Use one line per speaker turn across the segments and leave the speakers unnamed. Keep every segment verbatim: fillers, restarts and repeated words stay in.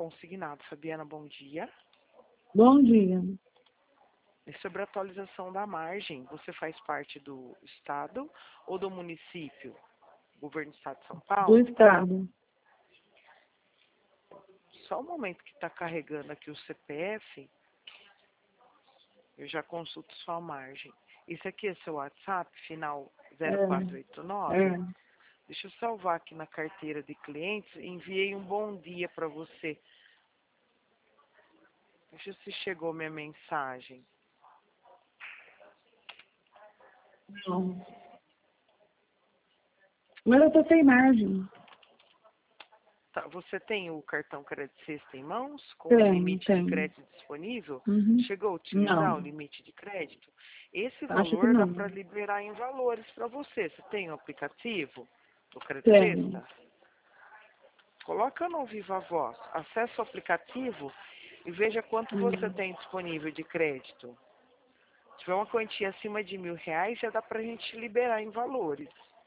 consignado. Fabiana, bom dia.
Bom dia.
É sobre a atualização da margem. Você faz parte do Estado ou do município? Governo do Estado de São
Do
Paulo?
Estado.
Só um momento que está carregando aqui o C P F, eu já consulto sua margem. Isso aqui é seu WhatsApp, final zero quatro oito nove?
É.
Deixa eu salvar aqui na carteira de clientes. Enviei um bom dia para você. Deixa eu ver se chegou minha mensagem.
Não. Mas eu tô sem margem.
Tá, você tem o cartão crédito sexta em mãos, com o
Tenho,
limite
tenho.
de crédito disponível?
Uhum.
Chegou a utilizar
Não.
o limite de crédito? Esse
Acho que
valor dá
não.
para liberar em valores para você. Você tem o aplicativo do Crédito
Tenho.
Sexta? Coloca no Viva Voz, acesse o aplicativo e veja quanto você
Uhum.
tem disponível de crédito. Se tiver uma quantia acima de mil reais, já dá para a gente liberar em valores.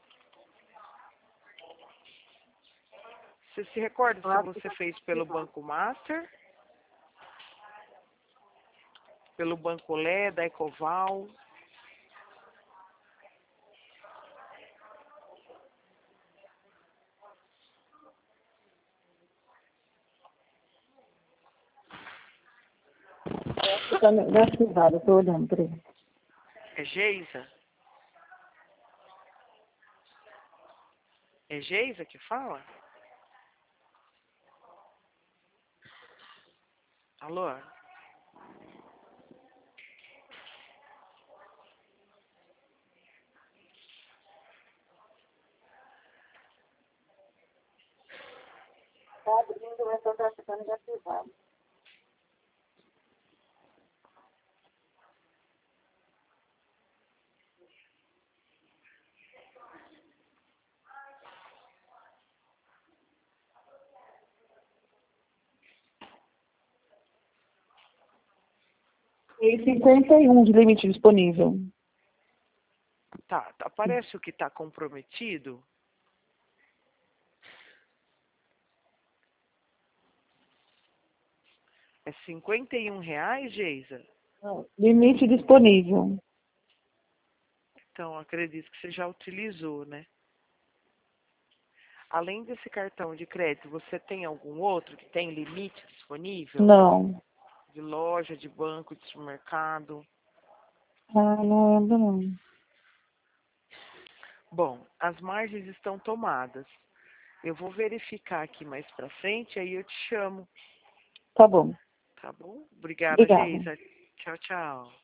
Você se recorda se você fez pelo Banco Master, pelo Banco Lé, da Ecoval?
Tá na privada, tô olhando, peraí.
É Geisa? É Geisa que fala? Alô?
Tá abrindo, mas só tá ficando desativado. Tem cinquenta e um de limite disponível.
Tá, aparece o que está comprometido? É cinquenta e um reais, Geisa?
Não, limite disponível.
Então, acredito que você já utilizou, né? Além desse cartão de crédito, você tem algum outro que tem limite disponível?
Não.
De loja, de banco, de supermercado?
Ah, não lembro não.
Bom, as margens estão tomadas. Eu vou verificar aqui mais pra frente, aí eu te chamo,
Tá bom.
tá bom? Obrigada,
Obrigada.
Geisa. Tchau, tchau.